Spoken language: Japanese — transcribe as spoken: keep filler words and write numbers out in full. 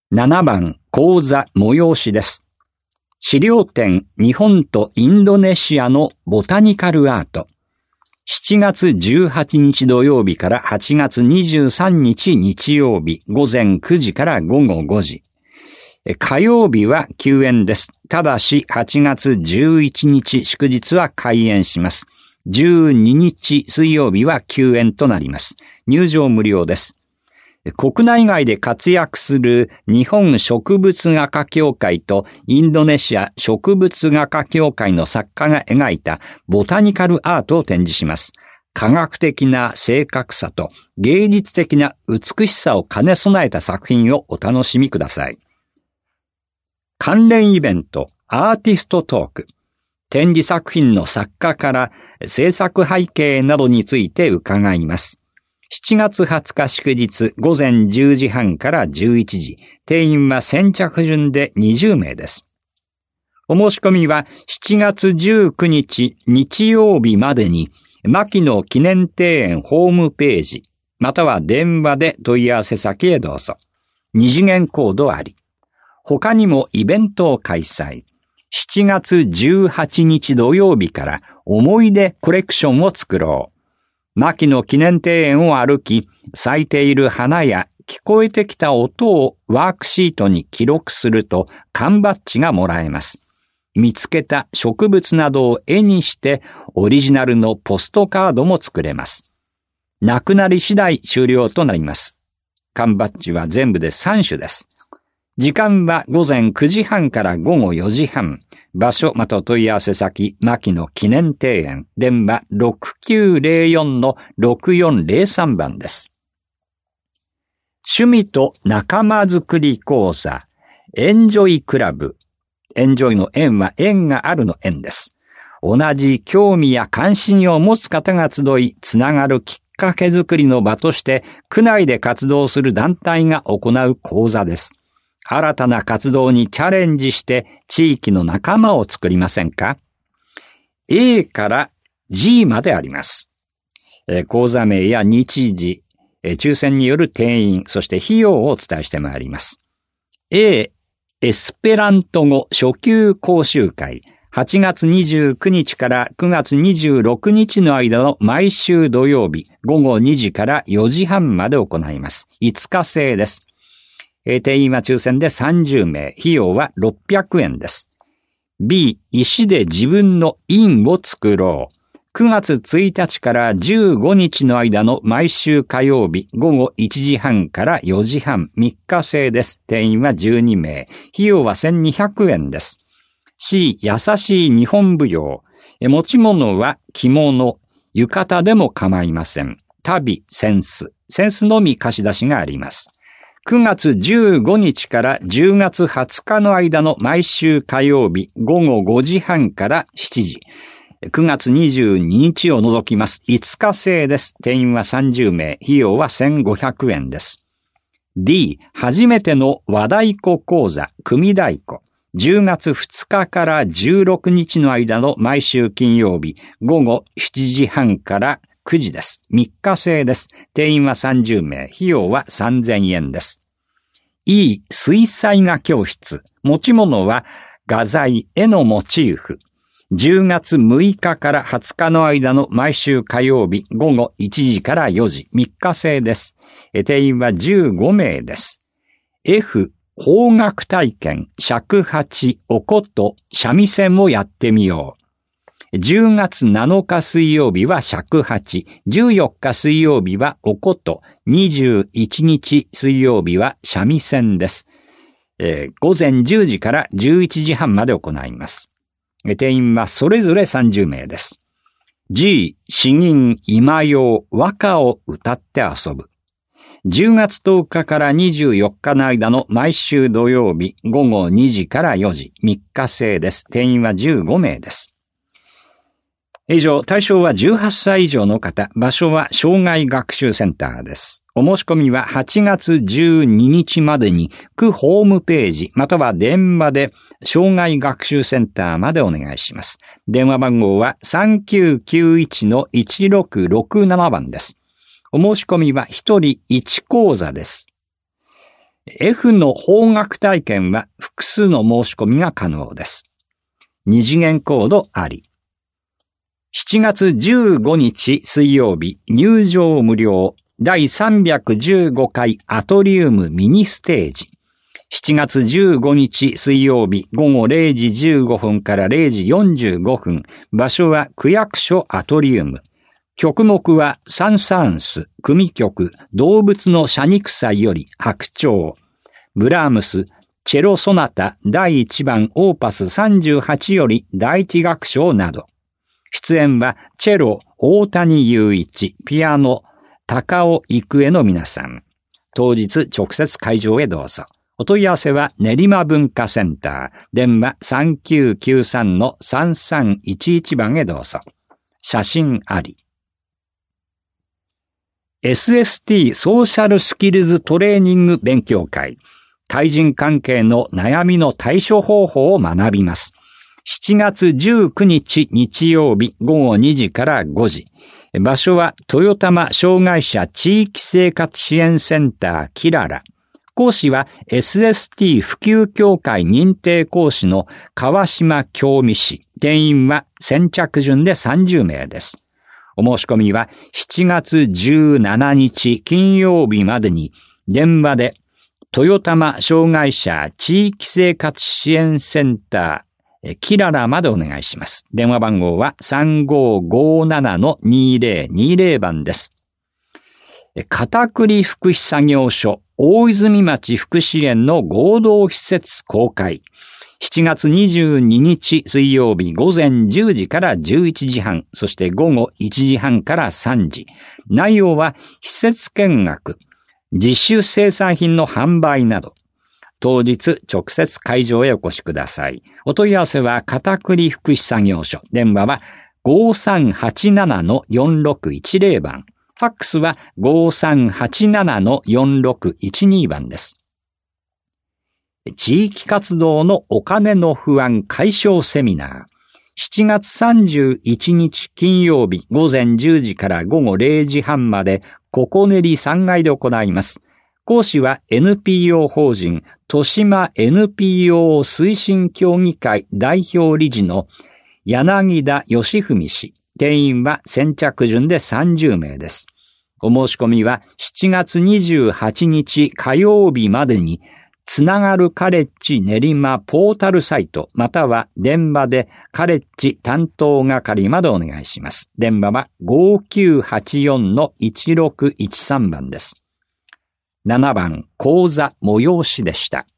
ななばん、講座催しです。資料展日本とインドネシアのボタニカルアート。しちがつじゅうはちにち土曜日からはちがつにじゅうさんにち日曜日、午前くじから午後ごじ。火曜日は休園です。ただしはちがつじゅういちにち祝日は開園します。じゅうににち水曜日は休園となります。入場無料です。国内外で活躍する日本植物画家協会とインドネシア植物画家協会の作家が描いたボタニカルアートを展示します。科学的な正確さと芸術的な美しさを兼ね備えた作品をお楽しみください。関連イベント、アーティストトーク。展示作品の作家から制作背景などについて伺います。しちがつはつか祝日午前じゅうじはんからじゅういちじ、定員は先着順でにじゅうめいです。お申し込みはしちがつじゅうくにち日曜日までに、牧野記念庭園ホームページ、または電話で問い合わせ先へどうぞ。二次元コードあり。他にもイベントを開催。しちがつじゅうはちにち土曜日から思い出コレクションを作ろう。牧野記念庭園を歩き、咲いている花や聞こえてきた音をワークシートに記録すると缶バッジがもらえます。見つけた植物などを絵にしてオリジナルのポストカードも作れます。なくなり次第終了となります。缶バッジは全部でさんしゅです。時間はごぜんくじはんからごごよじはん。場所また問い合わせ先、牧野記念庭園。電話 ろくきゅうぜろよんのろくよんぜろさん 番です。趣味と仲間づくり講座。エンジョイクラブ。エンジョイの縁は縁があるの縁です。同じ興味や関心を持つ方が集い、つながるきっかけづくりの場として、区内で活動する団体が行う講座です。新たな活動にチャレンジして地域の仲間を作りませんか？ A から G まであります。えー、講座名や日時、えー、抽選による定員、そして費用をお伝えしてまいります。A、エスペラント語初級講習会。はちがつにじゅうくにちからくがつにじゅうろくにちの間の毎週土曜日、ごごにじからよじはんまで行います。いつか制です。定員は抽選でさんじゅうめい、費用はろっぴゃくえんです。B、石で自分の印を作ろう。くがつついたちからじゅうごにちの間の毎週火曜日、ごごいちじはんからよじはん、みっか制です。定員はじゅうにめい、費用はせんにひゃくえんです。C、優しい日本舞踊。持ち物は着物、浴衣でも構いません。旅、扇子、扇子のみ貸し出しがあります。くがつじゅうごにちからじゅうがつはつかの間の毎週火曜日ごごごじはんからしちじ。くがつにじゅうににちを除きます。いつか制です。定員はさんじゅうめい、費用はせんごひゃくえんです。D、初めての和太鼓講座、組太鼓。じゅうがつふつかからじゅうろくにちの間の毎週金曜日ごごしちじはんからくじです。みっか制です。定員はさんじゅうめい、費用はさんぜんえんです。E、水彩画教室。持ち物は画材、絵のモチーフ。じゅうがつむいかからはつかの間の毎週火曜日ごごいちじからよじ、みっか制です。定員はじゅうごめいです。F、邦楽体験、尺八、おこと、三味線をやってみよう。じゅうがつなのか水曜日は尺八、じゅうよっか水曜日はおこと、にじゅういちにち水曜日は三味線です。えー、ごぜんじゅうじからじゅういちじはんまで行います。定員はそれぞれさんじゅうめいです。G、詩吟、今用、和歌を歌って遊ぶ。じゅうがつとおかからにじゅうよっかの間の毎週土曜日ごごにじからよじ、みっか制です。定員はじゅうごめいです。以上、対象はじゅうはっさい以上の方、場所は障害学習センターです。お申し込みははちがつじゅうににちまでに区ホームページまたは電話で障害学習センターまでお願いします。電話番号は さんきゅうきゅういちのいちろくろくなな 番です。お申し込みはひとりいち講座です。 F の法学体験は複数の申し込みが可能です。二次元コードあり。しちがつじゅうごにち水曜日、入場無料だいさんびゃくじゅうごかいアトリウムミニステージ。しちがつじゅうごにち水曜日ごごれいじじゅうごふんかられいじよんじゅうごふん。場所は区役所アトリウム。曲目はサン・サーンス、組曲、動物の謝肉祭より白鳥。ブラームス、チェロソナタだいいちばんオーパスさんじゅうはちより第一楽章など。出演はチェロ、大谷雄一、ピアノ、高尾育恵の皆さん。当日直接会場へどうぞ。お問い合わせは練馬文化センター、電話 さんきゅうきゅうさんのさんさんいちいち 番へどうぞ。写真あり。エスエスティー ソーシャルスキルズトレーニング勉強会。対人関係の悩みの対処方法を学びます。しちがつじゅうくにち日曜日ごごにじからごじ。場所は豊玉障害者地域生活支援センターキララ。講師は エスエスティー 普及協会認定講師の川島京美氏。定員は先着順でさんじゅうめいです。お申し込みはしちがつじゅうしちにち金曜日までに電話で豊玉障害者地域生活支援センターキララまでお願いします。電話番号は さんごーごーななのにーぜろにーぜろ 番です。片栗福祉作業所大泉町福祉園の合同施設公開。しちがつにじゅうににち水曜日ごぜんじゅうじからじゅういちじはん、そして午後いちじはんからさんじ。内容は施設見学、自主生産品の販売など。当日直接会場へお越しください。お問い合わせは片栗福祉作業所。電話は ごーさんはちななのよんろくいちぜろ 番。ファックスは ごーさんはちななのよんろくいちに 番です。地域活動のお金の不安解消セミナー。しちがつさんじゅういちにち金曜日ごぜんじゅうじからごごれいじはんまでここねりさんがいで行います。講師は エヌピーオー 法人豊島 エヌピーオー 推進協議会代表理事の柳田義文氏。定員は先着順でさんじゅうめいです。お申し込みはしちがつにじゅうはちにち火曜日までにつながるカレッジ練馬ポータルサイトまたは電話でカレッジ担当係までお願いします。電話は ごーきゅうはちよんのいちろくいちさん 番です。ななばん講座催しでした。